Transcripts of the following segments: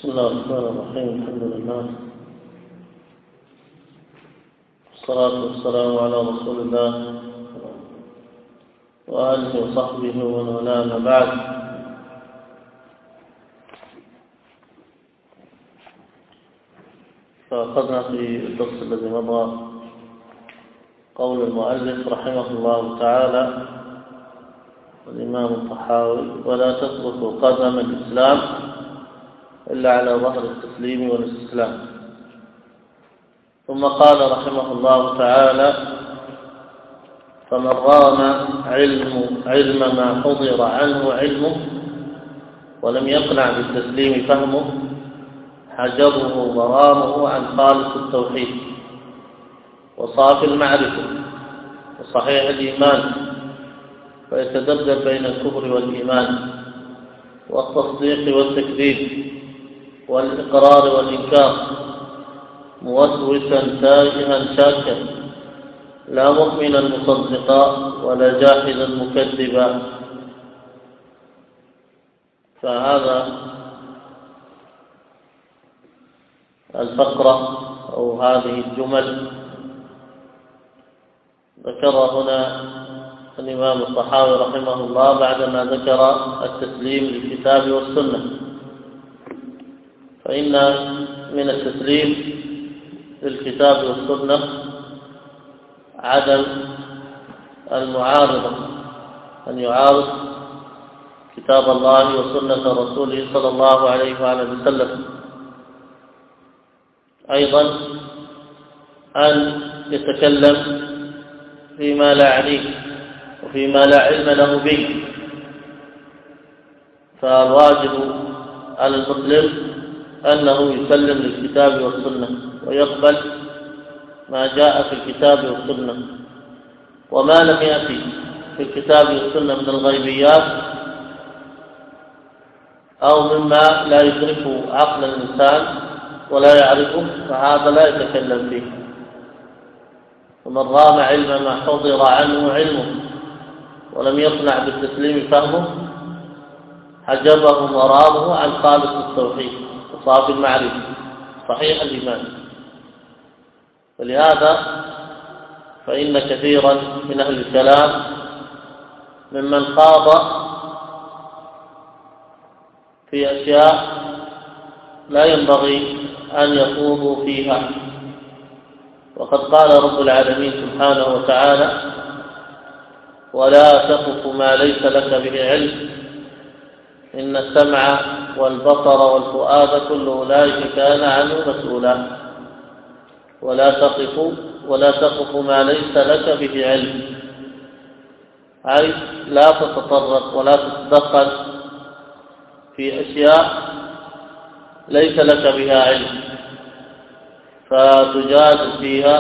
بسم الله الرحمن الرحيم. الحمد لله والصلاة والسلام على رسول الله وآله وصحبه ومن والاه، أما بعد. فأخذنا في الدرس الذي مضى قول المؤلف رحمه الله تعالى الإمام الطحاوي: ولا تثبت قدم الإسلام إلا على ظهر التسليم والاستسلام. ثم قال رحمه الله تعالى: فمن رام علم ما حضر عنه علمه ولم يقنع بالتسليم فهمه حجبه ورامه عن خالص التوحيد وصافي المعرفة وصحيح الإيمان، فيتذبذب بين الكفر والإيمان والتصديق والتكذيب والإقرار والإنكار، موسوسا تائها شاكا، لا مؤمنا مصدقا ولا جاحدا مكذبا. فهذا الفقرة أو هذه الجمل ذكر هنا الإمام الطحاوي رحمه الله بعدما ذكر التسليم للكتاب والسنة. فإن من التسليم للكتاب والسنة عدم المعارضة، أن يعارض كتاب الله وسنة رسوله صلى الله عليه وآله وسلم. أيضا أن يتكلم فيما لا يعنيه وفيما لا علم له به. فالواجب على المسلم أنه يسلم للكتاب والسنة ويقبل ما جاء في الكتاب والسنة، وما لم يأتي في الكتاب والسنة من الغيبيات أو مما لا يدركه عقل الإنسان ولا يعرفه فهذا لا يتكلم فيه. ومن رام علم ما حضر عنه علمه ولم يقنع بالتسليم فهمه حجبه ورامه عن خالص التوحيد وصافي المعرفة صحيح الإيمان. ولهذا فإن كثيرا من أهل الكلام ممن خاض في أشياء لا ينبغي أن يخوضوا فيها. وقد قال رب العالمين سبحانه وتعالى: ولا تقف ما ليس لك به علم إن السمع والبصر والفؤاد كل أولئك كان عنه مسؤولا. ولا تقف ما ليس لك به علم، أي لا تتطرق ولا تتدخل في أشياء ليس لك بها علم فتجادل فيها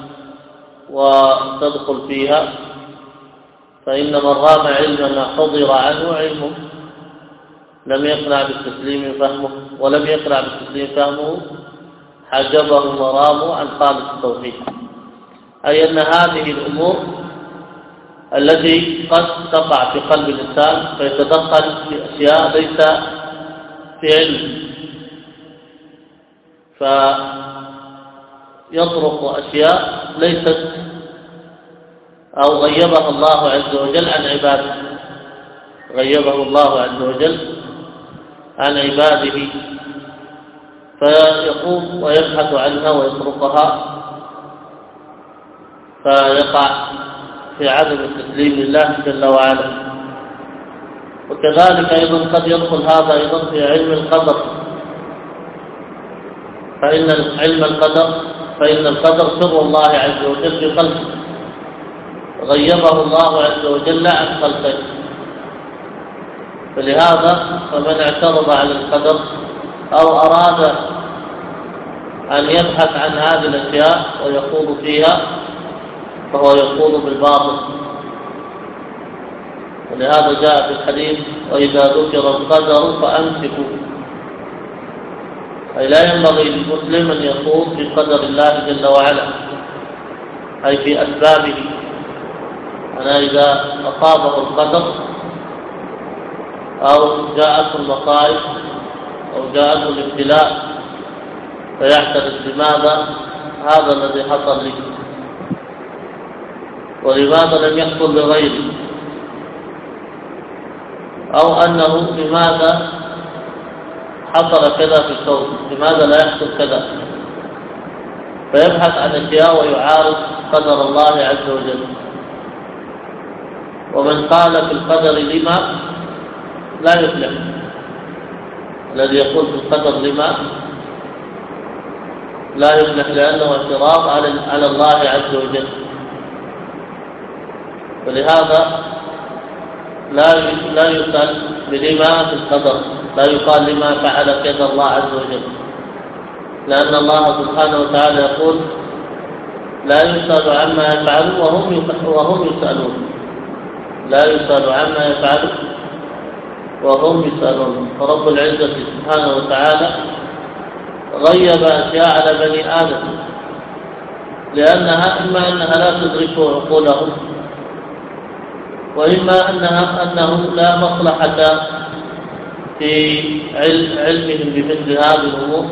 وتدخل فيها. فإن من رام علم ما حضر عنه علمه لم يقنع بالتسليم فهمه ولم يقنع بالتسليم فهمه حجبه ورامه عن خالص التوحيد. أي أن هذه الأمور التي قد تقع في قلب الإنسان فيتدخل في أشياء ليس في علم، فيطرق أشياء ليست أو غيبها الله عز وجل عن عباده، غيبه الله عز وجل عن عباده، فيقوم ويبحث عنها ويطرقها فيقع في عدم التسليم لله جل وعلا. وكذلك أيضا قد يدخل هذا أيضا في علم القدر، فإن القدر سر الله عز وجل في خلقه، غيبه الله عز وجل عن خلقه. فلهذا فمن اعترض على القدر أو أراد أن يبحث عن هذه الأشياء ويخوض فيها فهو يخوض بالباطل. ولهذا جاء في الحديث: وإذا ذكر القدر فأمسكوا، أي لا ينبغي للمسلم أن يخوض في قدر الله جل وعلا، أي في أسبابه. أنا إذا أصابه القدر أو جاءته المصائب أو جاءته الابتلاء فيعترف لماذا هذا الذي حصل لي ولماذا لم يحصل لغيري، أو أنه لماذا حصل كذا في الكون، لماذا لا يحصل كذا، فيبحث عن أشياء ويعارض قدر الله عز وجل. ومن قال في القدر لما لا يفلح، الذي يقول في القدر لما لا يفلح، لأنه اعتراض على الله عز وجل. ولهذا لا يسأل بلما في القدر، لا يقال لما فعل كذا الله عز وجل، لأن الله سبحانه وتعالى يقول لا يسأل عما يفعل وهم يسألون، لا يسأل عما يفعل وهم يسألون. فرب العزة سبحانه وتعالى غيب أشياء على بني آدم، لأنها إما أنها لا تدرك عقولهم، وإما أنه لا مصلحة في علمهم بمثل هذه الأمور،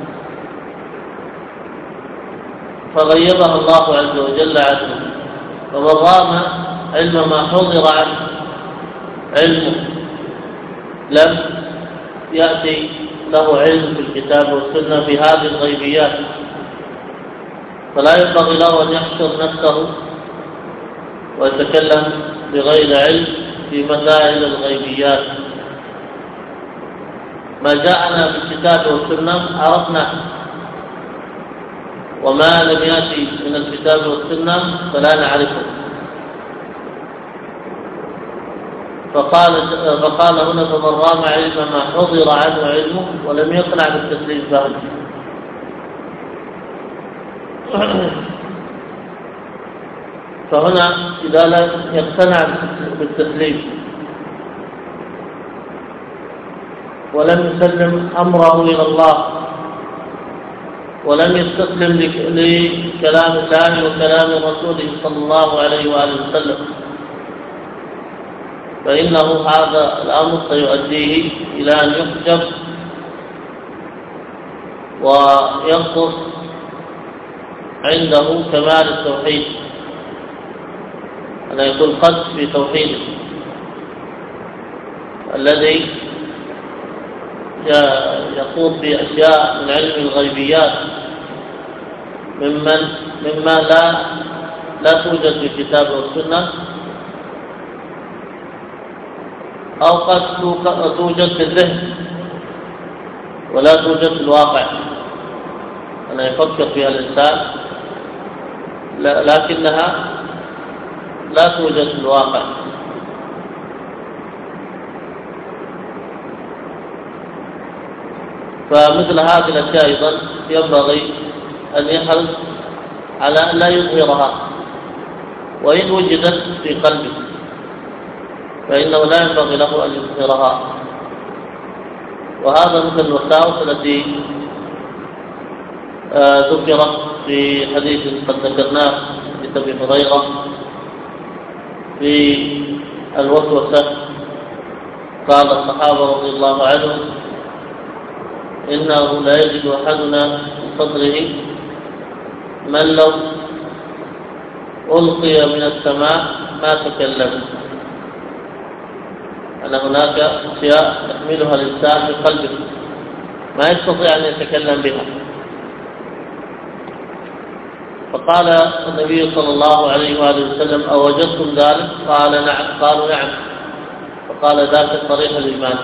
فغيبها الله عز وجل عنه. فمن رام علم ما حضر عنه علمه لم يأتي له علم في الكتاب والسنة في هذه الغيبيات، فلا ينبغي له أن يحشر نفسه ويتكلم بغير علم في مسائل الغيبيات. ما جاءنا في الكتاب والسنة عرفناه، وما لم يأتي من الكتاب والسنة فلا نعرفه. فقال هنا فمن رام علم ما حضر عنه علمه ولم يقنع بالتسليم فهم. فهنا إذا لم يقتنع بالتسليم ولم يسلم أمره إلى الله ولم يستسلم لكلام الله وكلام رسوله صلى الله عليه وآله وسلم، فإنه هذا الأمر سيؤديه إلى أن يحجب وينقص عنده كمال التوحيد، أن يكون قد في توحيده الذي يخوض في أشياء من علم الغيبيات مما لا توجد في الكتاب والسنة، أو قد توجد في الذهن ولا توجد في الواقع، أن يفكر فيها الإنسان لكنها لا توجد في الواقع. فمثل هذه الأشياء أيضا ينبغي أن يحرص على أن لا يظهرها، وإن وجدت في قلبه فإنه لا ينبغي له أن يظهرها. وهذا مثل الوساوس التي ذكرت في حديث قد ذكرناه في أبي هريرة في الوسوسة. قال الصحابة رضي الله عنهم إنه لا يجد أحدنا في صدره من لو ألقي من السماء ما تكلم، أن هناك أشياء يحملها الإنسان في قلبه ما يستطيع أن يتكلم بها. فقال النبي صلى الله عليه وآله وسلم أوجدتم ذلك؟ قال نعم. قالوا نعم. فقال ذاك طريق الإيمان.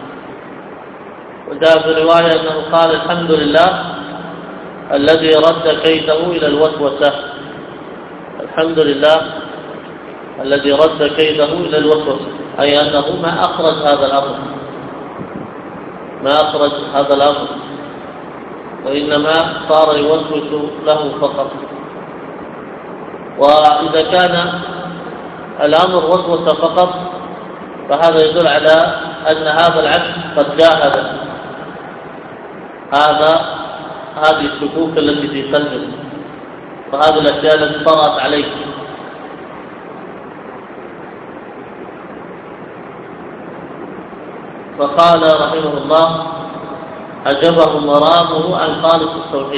وجاء في رواية أنه قال الحمد لله الذي رد كيده إلى الوسوسة. الحمد لله الذي رد كيده إلى الوسوسة، أي أنه ما أخرج هذا الأمر، ما أخرج هذا الأمر، وإنما صار يوسوس له فقط. وإذا كان الأمر وسوسة فقط فهذا يدل على أن هذا العبد قد جاهد هذه الشكوك التي في قلبه وهذه الأشياء التي طرأت عليه. فقال رحمه الله حجبه مرامه عن خالص التوحيد.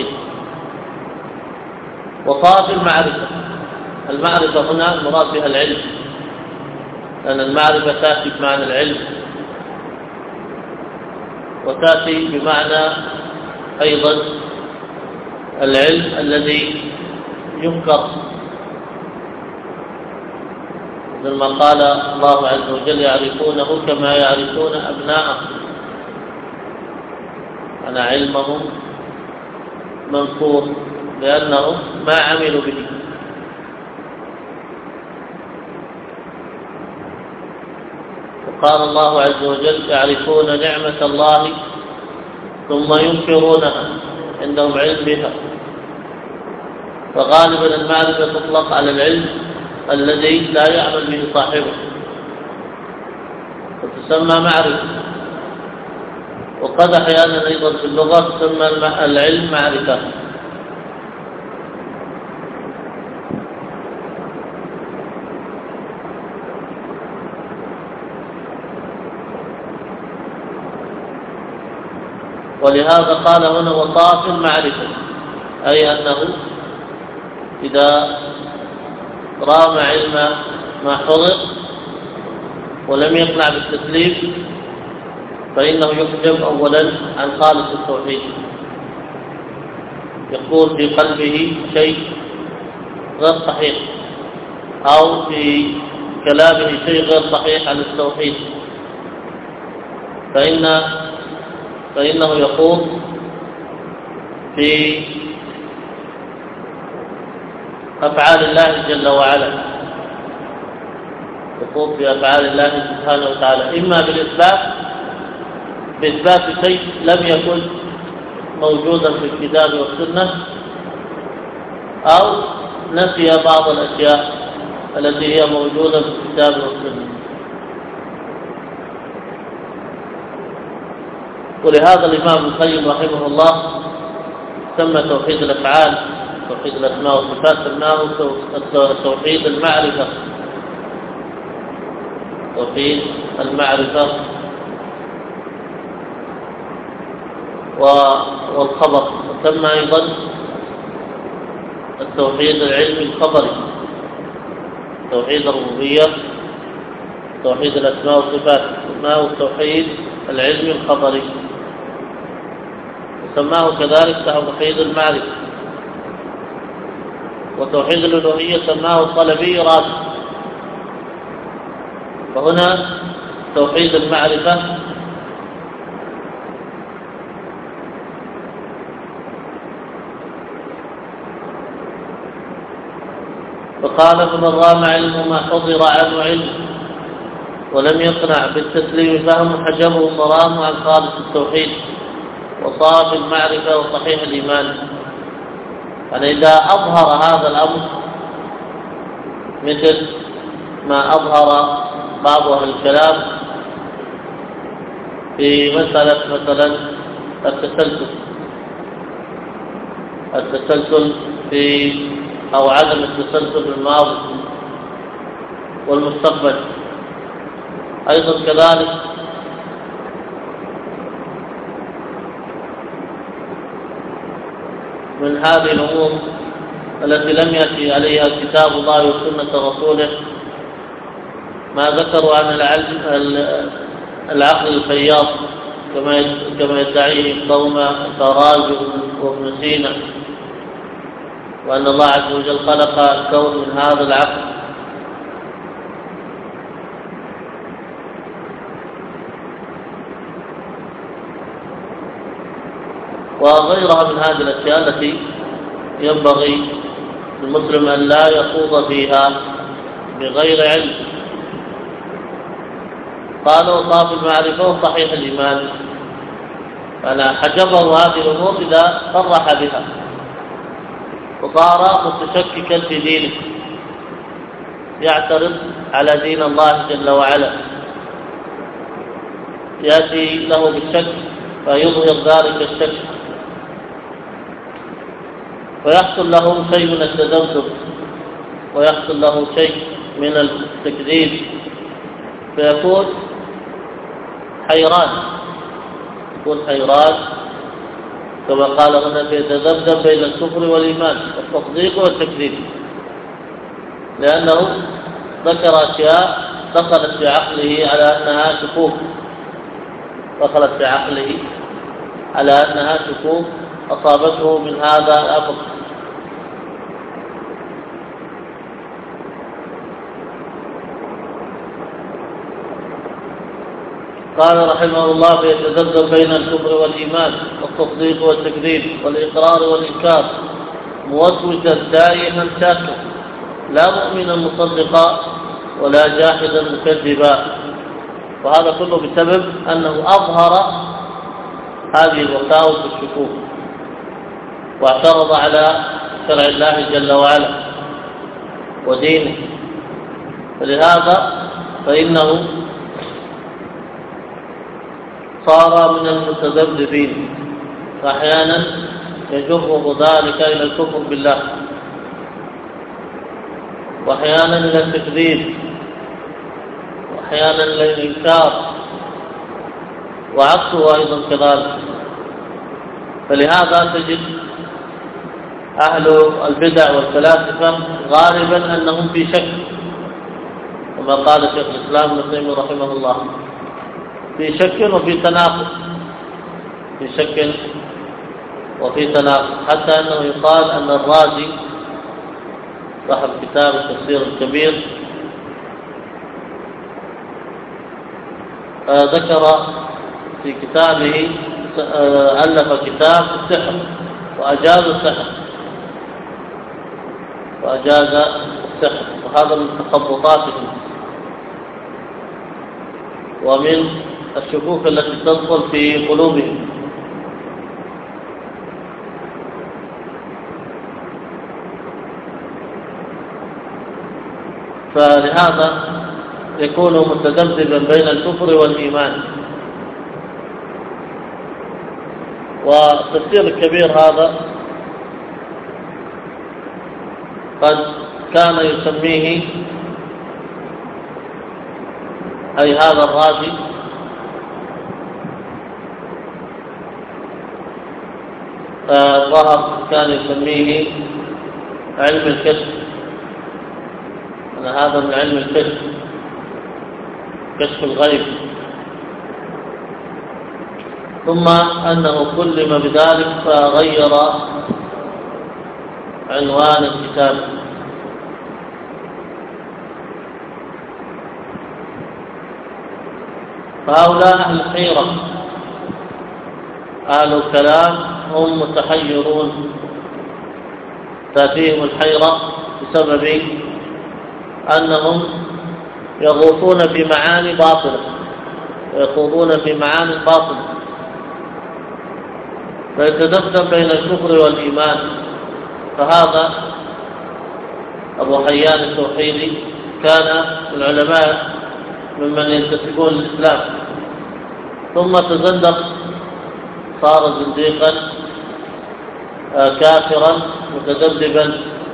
وطاف المعرفة، المعرفة هنا المراد بها العلم، لأن المعرفة تأتي بمعنى العلم وتأتي بمعنى أيضا العلم الذي ينكر، مثل ما قال الله عز وجل يعرفونه كما يعرفون أبناءهم، أن علمهم منكور لأنهم ما عملوا به. وقال الله عز وجل يعرفون نعمة الله ثم ينكرونها، عندهم علم بها. فغالبا المعرفة تطلق على العلم الذي لا يعمل به صاحبه فتسمى معرفة. وقد أحيانا أيضا في اللغة تسمى العلم معرفة. ولهذا قال هنا وطاف المعرفة، أي أنه إذا رام علم ما حضر ولم يقنع بالتسليم فإنه يحجب أولا عن خالص التوحيد، يكون في قلبه شيء غير صحيح أو في كلامه شيء غير صحيح عن التوحيد، فإنه يقوم في أفعال الله جل وعلا، يقوم في أفعال الله سبحانه وتعالى، إما بإثبات شيء لم يكن موجودا في الكتاب والسنة، أو نفي بعض الأشياء التي هي موجودة في الكتاب والسنة. ولهذا الإمام ابن القيم رحمه الله سمى توحيد الأفعال، توحيد الأسماء والصفات، سماه توحيد المعرفة، توحيد المعرفة والخبر. وسمى أيضا التوحيد العلمي الخبري، توحيد الربوبية، توحيد الأسماء والصفات، سماه التوحيد العلمي الخبري. وسماه كذلك توحيد المعرفة. وتوحيد الألوهية سماه الطلبي راسخ. فهنا توحيد المعرفة فقال فمن رام علم ما حضر عنه علم ولم يقنع بالتسليم فهم حجبه مرام عن خالص التوحيد وصاف المعرفة وصحيح الإيمان. يعني إذا أظهر هذا الأمر مثل ما أظهر بعض أهل الكلام في مسألة مثلا التسلسل في أو عدم التسلسل في الماضي والمستقبل، أيضا كذلك من هذه الأمور التي لم يأتي عليها كتاب الله وسنة رسوله ما ذكروا عن العقل الفياض كما يدعيه قوم الدراج وابن سينا، وأن الله عز وجل خلق الكون من هذا العقل. وغيرها من هذه الأشياء التي ينبغي للمسلم أن لا يخوض فيها بغير علم. قال وصاف المعرفة وصحيح الإيمان، فأنا حجبه هذه الأمور إذا صرح بها وصار متشككا في دينه، يعترض على دين الله جل وعلا، يأتي له بالشك فيظهر ذلك الشك ويحصل له شيء من التذبذب ويحصل له شيء من التكذيب، فيكون حيران كما قال هنا يتذبذب بين الكفر والإيمان والتصديق والتكذيب، لأنه ذكر أشياء دخلت في عقله على أنها شكوك، دخلت في عقله على أنها شكوك أصابته من هذا الأمر. قال رحمه الله فيتذبذب بين الكفر والإيمان والتصديق والتكذيب والإقرار والإنكار موسوسا دائما شاكا، لا مؤمنا مصدقا ولا جاحدا مكذبا. وهذا كله بسبب أنه أظهر هذه الوساوس والشكوك واعترض على شرع الله جل وعلا ودينه، فلهذا فإنه صار من المتذبذبين، فأحيانا يجره ذلك إلى الكفر بالله، وأحيانا إلى التكذيب، وأحيانا إلى الإنكار، وعكسه أيضا كذلك. فلهذا تجد أهل البدع والفلاسفة غالبا أنهم في شك، كما قال شيخ الإسلام ابن تيمية رحمه الله، في شك وفي تناقض، في شك وفي تناقض، حتى أنه يقال أن الرازي صاحب كتاب التفسير الكبير ذكر في كتابه ألف كتاب السحر وأجاز السحر، وهذا من تخبطاتهم ومن الشكوك التي تدخل في قلوبهم. فلهذا يكون متذبذبا بين الكفر والإيمان. والتفسير الكبير هذا قد كان يسميه أي هذا الرازي ظهر كان يسميه علم الكشف، أن هذا من علم الكشف، كشف الغيب، ثم أنه كلم بذلك فغير عنوان الكتاب. فهؤلاء أهل الحيرة أهل الكلام هم متحيرون، تأتيهم الحيرة بسبب أنهم يغوصون في معاني باطلة ويخوضون في معاني باطلة، فيتذبذب بين الكفر والإيمان. فهذا أبو حيان التوحيدي كان من العلماء ممن ينتسبون للإسلام، ثم تزندق، صار زنديقا كافرا متذبذبا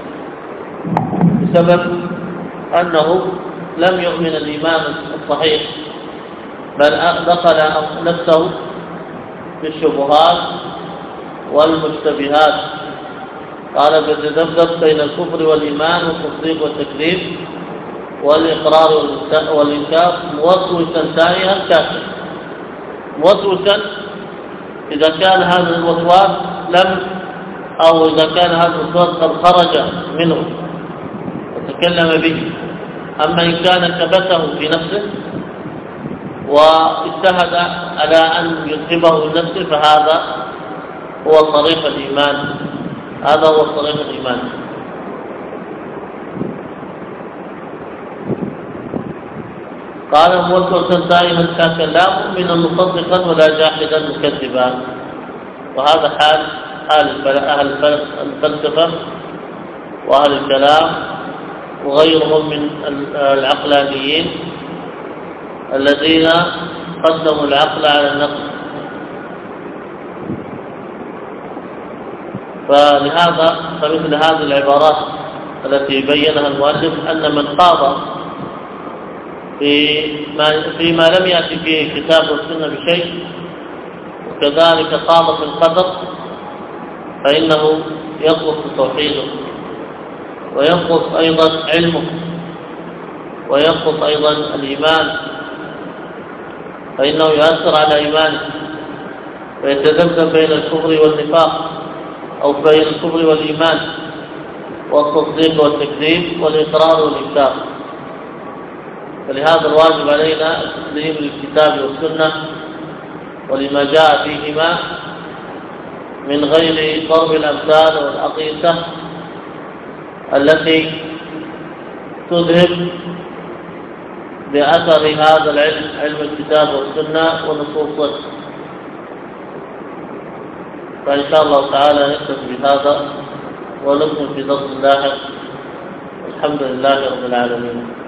بسبب أنه لم يؤمن الإيمان الصحيح، بل دخل نفسه في الشبهات والمشتبهات. قال فتذبذب بين الكفر والإيمان والتصديق والتكذيب والإقرار والإنكار موسوسا تائها كافرا. موسوسا إذا كان هذا الوسواس أو إذا كان هذا الوسواس قد خرج منه وتكلم به. أما إن كان كبته في نفسه واجتهد على أن يذهبه لنفسه فهذا هو صريح الإيمان، هذا هو صريح الإيمان. قال موسوسا دائما كافرا لا مؤمنا مصدقا ولا جاحدا مكذبا. وهذا حال أهل الفلسفة وأهل الكلام وغيرهم من العقلانيين الذين قدموا العقل على النقل. فلهذا فمثل هذه العبارات التي بينها المؤلف أن من قاض فيما لم يأتي فيه كتاب والسنة بشيء، وكذلك قاض في القدر، فإنه ينقص توحيده، وينقص أيضا علمه، وينقص أيضا الإيمان، فإنه يؤثر على إيمانه ويتذبذب بين الكفر والنفاق، أو بين الكفر والإيمان، والتصديق والتكذيب، والإقرار والإنكار. فلهذا الواجب علينا التسليم للكتاب والسنة ولما جاء فيهما من غير ضرب الأمثال والأقيسة التي تذهب بأثر هذا العلم، علم الكتاب والسنة ونصوصه. فإن شاء الله تعالى نكتفي بهذا ونكمل في درس الله. الحمد لله رب العالمين.